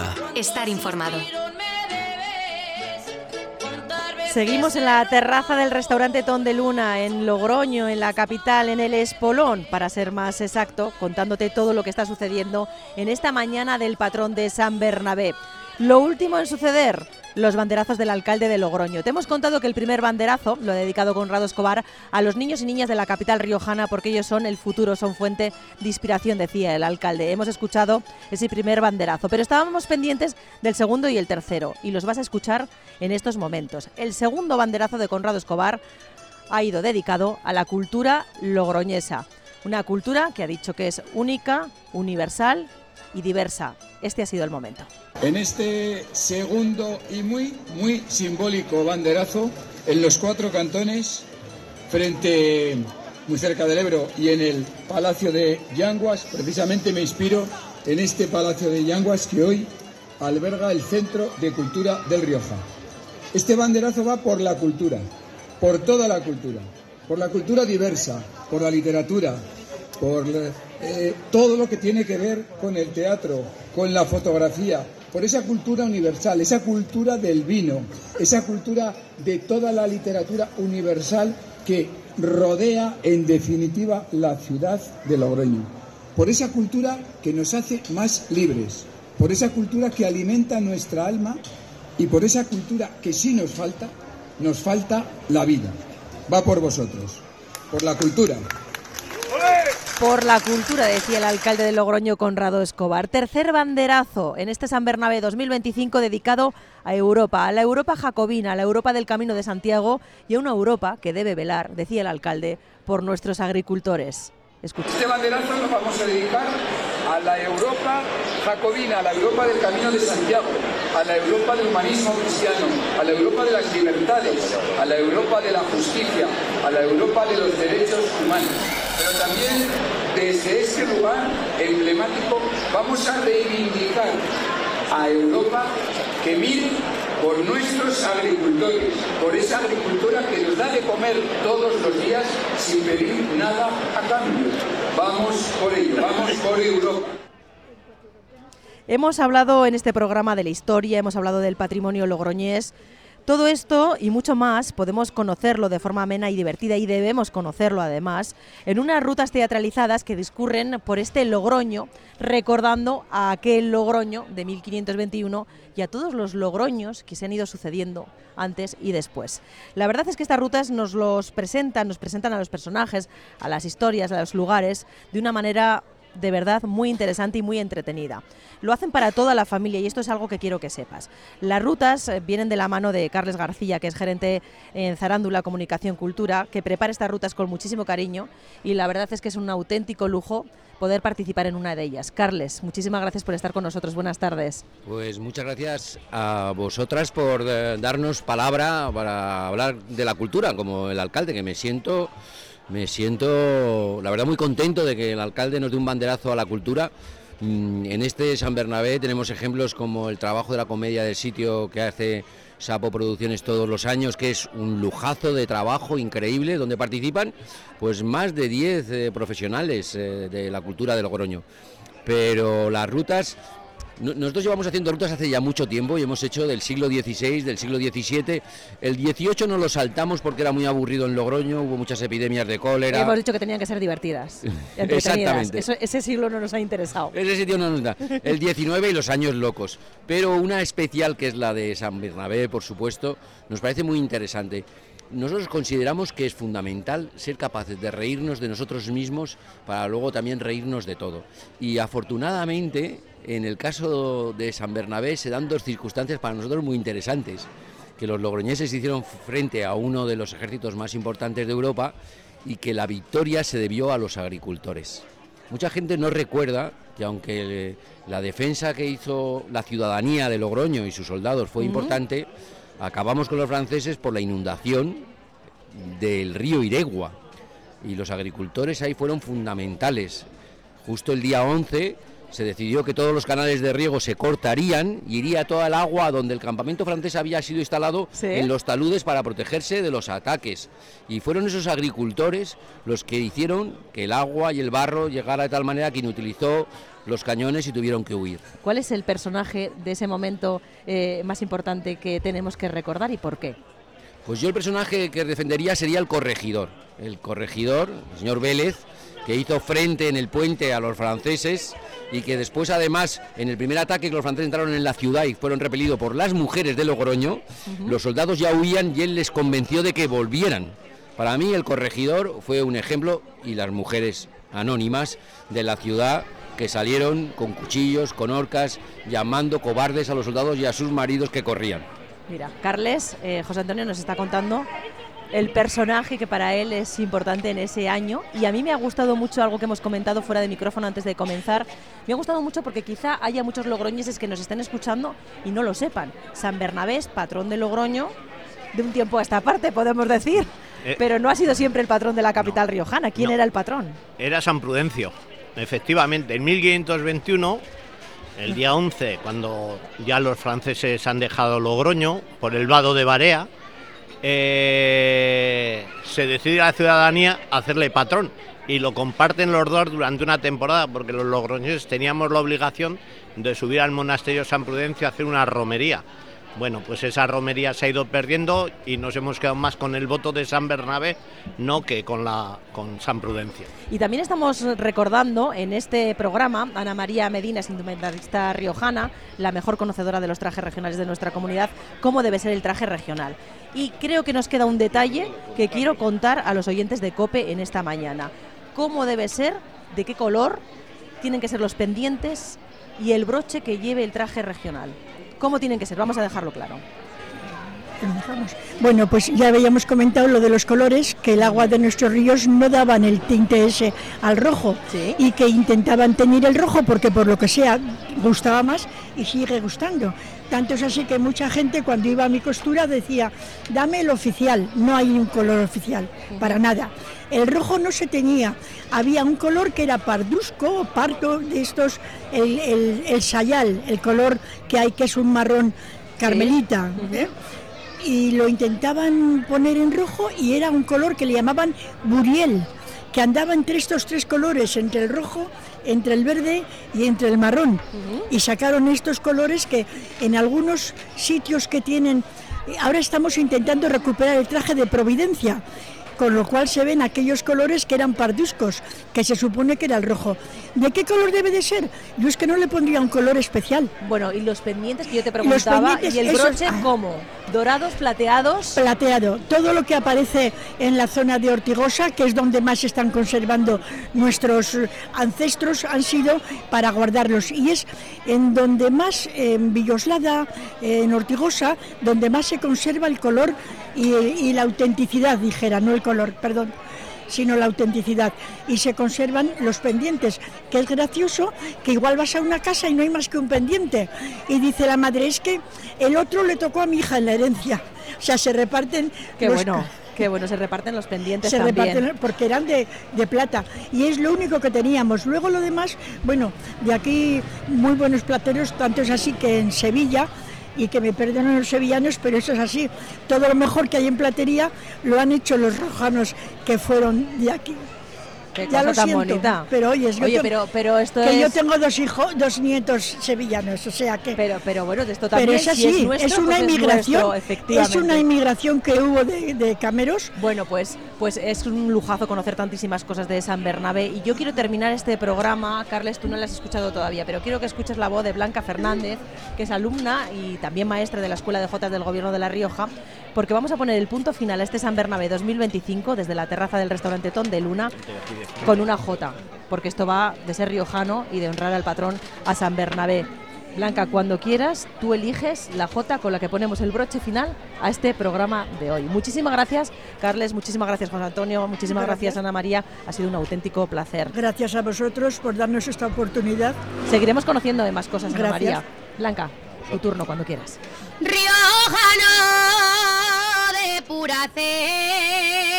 Rioja. Estar informado. Seguimos en la terraza del restaurante Ton de Luna, en Logroño, en la capital, en el Espolón, para ser más exacto, contándote todo lo que está sucediendo en esta mañana del patrón de San Bernabé. Lo último en suceder, los banderazos del alcalde de Logroño. Te hemos contado que el primer banderazo lo ha dedicado Conrado Escobar a los niños y niñas de la capital riojana, porque ellos son el futuro, son fuente de inspiración, decía el alcalde. Hemos escuchado ese primer banderazo, pero estábamos pendientes del segundo y el tercero, y los vas a escuchar en estos momentos. El segundo banderazo de Conrado Escobar ha ido dedicado a la cultura logroñesa, una cultura que ha dicho que es única, universal y diversa. Este ha sido el momento. En este segundo y muy simbólico banderazo, en los 4 cantones, muy cerca del Ebro y en el Palacio de Yanguas, precisamente me inspiro en este Palacio de Yanguas que hoy alberga el Centro de Cultura del Rioja. Este banderazo va por la cultura, por toda la cultura, por la cultura diversa, por la literatura, por todo lo que tiene que ver con el teatro, con la fotografía, por esa cultura universal, esa cultura del vino, esa cultura de toda la literatura universal que rodea, en definitiva, la ciudad de Logroño. Por esa cultura que nos hace más libres, por esa cultura que alimenta nuestra alma y por esa cultura que sí nos falta la vida. Va por vosotros, por la cultura. Por la cultura, decía el alcalde de Logroño, Conrado Escobar. Tercer banderazo en este San Bernabé 2025 dedicado a Europa, a la Europa jacobina, a la Europa del Camino de Santiago y a una Europa que debe velar, decía el alcalde, por nuestros agricultores. Escucha. Este banderazo lo vamos a dedicar a la Europa jacobina, a la Europa del Camino de Santiago, a la Europa del humanismo cristiano, a la Europa de las libertades, a la Europa de la justicia, a la Europa de los derechos humanos. Pero también desde este lugar emblemático vamos a reivindicar a Europa que mire por nuestros agricultores, por esa agricultura que nos da de comer todos los días sin pedir nada a cambio. Vamos por ello, vamos por Europa. Hemos hablado en este programa de la historia, hemos hablado del patrimonio logroñés. Todo esto y mucho más podemos conocerlo de forma amena y divertida, y debemos conocerlo además en unas rutas teatralizadas que discurren por este Logroño, recordando a aquel Logroño de 1521 y a todos los logroños que se han ido sucediendo antes y después. La verdad es que estas rutas nos presentan a los personajes, a las historias, a los lugares de una manera de verdad muy interesante y muy entretenida. Lo hacen para toda la familia y esto es algo que quiero que sepas. Las rutas vienen de la mano de Carles García, que es gerente en Zarándula Comunicación Cultura, que prepara estas rutas con muchísimo cariño y la verdad es que es un auténtico lujo poder participar en una de ellas. Carles, muchísimas gracias por estar con nosotros. Buenas tardes. Pues muchas gracias a vosotras por darnos palabra para hablar de la cultura, como el alcalde, que me siento la verdad muy contento de que el alcalde nos dé un banderazo a la cultura. En este San Bernabé tenemos ejemplos como el trabajo de la comedia del sitio que hace Sapo Producciones todos los años, que es un lujazo de trabajo increíble, donde participan pues más de 10 profesionales de la cultura de Logroño. Pero las rutas, nosotros llevamos haciendo rutas hace ya mucho tiempo y hemos hecho del siglo XVI, del siglo XVII. El XVIII no lo saltamos porque era muy aburrido en Logroño, hubo muchas epidemias de cólera. Hemos dicho que tenían que ser divertidas, Exactamente. Ese siglo no nos ha interesado. Ese sitio no nos da. El XIX y los años locos. Pero una especial, que es la de San Bernabé, por supuesto, nos parece muy interesante. Nosotros consideramos que es fundamental ser capaces de reírnos de nosotros mismos para luego también reírnos de todo. Y afortunadamente, en el caso de San Bernabé se dan 2 circunstancias para nosotros muy interesantes. Que los logroñeses hicieron frente a uno de los ejércitos más importantes de Europa y que la victoria se debió a los agricultores. Mucha gente no recuerda que aunque la defensa que hizo la ciudadanía de Logroño y sus soldados fue importante, acabamos con los franceses por la inundación del río Iregua y los agricultores ahí fueron fundamentales. Justo el día 11 se decidió que todos los canales de riego se cortarían y iría toda el agua donde el campamento francés había sido instalado, ¿sí?, en los taludes para protegerse de los ataques. Y fueron esos agricultores los que hicieron que el agua y el barro llegara de tal manera que inutilizó los cañones y tuvieron que huir. ¿Cuál es el personaje de ese momento más importante que tenemos que recordar y por qué? Pues yo el personaje que defendería sería el corregidor. El corregidor, el señor Vélez, que hizo frente en el puente a los franceses y que después, además, en el primer ataque que los franceses entraron en la ciudad y fueron repelidos por las mujeres de Logroño, los soldados ya huían y él les convenció de que volvieran. Para mí el corregidor fue un ejemplo, y las mujeres anónimas de la ciudad que salieron con cuchillos, con horcas, llamando cobardes a los soldados y a sus maridos que corrían. Mira, Carles, José Antonio nos está contando el personaje que para él es importante en ese año, y a mí me ha gustado mucho algo que hemos comentado fuera de micrófono antes de comenzar. Me ha gustado mucho porque quizá haya muchos logroñeses que nos estén escuchando y no lo sepan. San Bernabé es patrón de Logroño de un tiempo a esta parte, podemos decir, pero no ha sido siempre el patrón de la capital riojana. ¿Quién era el patrón? Era San Prudencio, efectivamente. En 1521, el día 11, cuando ya los franceses han dejado Logroño por el vado de Barea, se decide a la ciudadanía hacerle patrón, y lo comparten los dos durante una temporada, porque los logroñeses teníamos la obligación de subir al monasterio San Prudencio a hacer una romería. Bueno, pues esa romería se ha ido perdiendo y nos hemos quedado más con el voto de San Bernabé, no que con San Prudencio. Y también estamos recordando en este programa a Ana María Medina, es indumentarista riojana, la mejor conocedora de los trajes regionales de nuestra comunidad, cómo debe ser el traje regional. Y creo que nos queda un detalle que quiero contar a los oyentes de COPE en esta mañana. ¿Cómo debe ser, de qué color tienen que ser los pendientes y el broche que lleve el traje regional? ¿Cómo tienen que ser? Vamos a dejarlo claro. Bueno, pues ya habíamos comentado lo de los colores, que el agua de nuestros ríos no daban el tinte ese al rojo, ¿sí?, y que intentaban teñir el rojo porque por lo que sea gustaba más y sigue gustando. Tanto es así que mucha gente cuando iba a mi costura decía, dame el oficial, no hay un color oficial, para nada. El rojo no se teñía, había un color que era pardusco o pardo de estos, el sayal, el color que hay, que es un marrón carmelita, ¿eh? Y lo intentaban poner en rojo y era un color que le llamaban buriel, que andaba entre estos tres colores, entre el rojo, entre el verde y entre el marrón. Y sacaron estos colores que en algunos sitios que tienen... Ahora estamos intentando recuperar el traje de Providencia, con lo cual se ven aquellos colores que eran parduscos, que se supone que era el rojo. ¿De qué color debe de ser? Yo es que no le pondría un color especial. Bueno, y los pendientes que yo te preguntaba, y el broche, ¿cómo? ¿Dorados, plateados? Plateado. Todo lo que aparece en la zona de Ortigosa, que es donde más se están conservando nuestros ancestros, han sido para guardarlos. Y es en donde más, en Villoslada, en Ortigosa, donde más se conserva el color y la autenticidad, dijera, no el color, perdón, sino la autenticidad, y se conservan los pendientes, que es gracioso que igual vas a una casa y no hay más que un pendiente y dice la madre, es que el otro le tocó a mi hija en la herencia, o sea, se reparten. Qué bueno, se reparten los pendientes se también. Reparten porque eran de plata y es lo único que teníamos. Luego lo demás, bueno, de aquí muy buenos plateros, tanto es así que en Sevilla, y que me perdonen los sevillanos, pero eso es así, todo lo mejor que hay en platería lo han hecho los rojanos que fueron de aquí. Qué ya cosa lo tan siento, bonita. pero pero esto que es... yo tengo dos nietos sevillanos, o sea que... Pero bueno, de esto también, pero es así, si es nuestro, es una pues inmigración, es nuestro, efectivamente. Es una inmigración que hubo de cameros. Bueno, pues es un lujazo conocer tantísimas cosas de San Bernabé, y yo quiero terminar este programa, Carles, tú no lo has escuchado todavía, pero quiero que escuches la voz de Blanca Fernández, que es alumna y también maestra de la Escuela de Jotas del Gobierno de La Rioja, porque vamos a poner el punto final a este San Bernabé 2025 desde la terraza del restaurante Ton de Luna con una jota, porque esto va de ser riojano y de honrar al patrón, a San Bernabé. Blanca, cuando quieras, tú eliges la jota con la que ponemos el broche final a este programa de hoy. Muchísimas gracias, Carles, muchísimas gracias, José Antonio, muchísimas gracias, Ana María, ha sido un auténtico placer. Gracias a vosotros por darnos esta oportunidad. Seguiremos conociendo de más cosas, Ana Gracias. María. Blanca, tu turno cuando quieras. Riojano de pura cepa.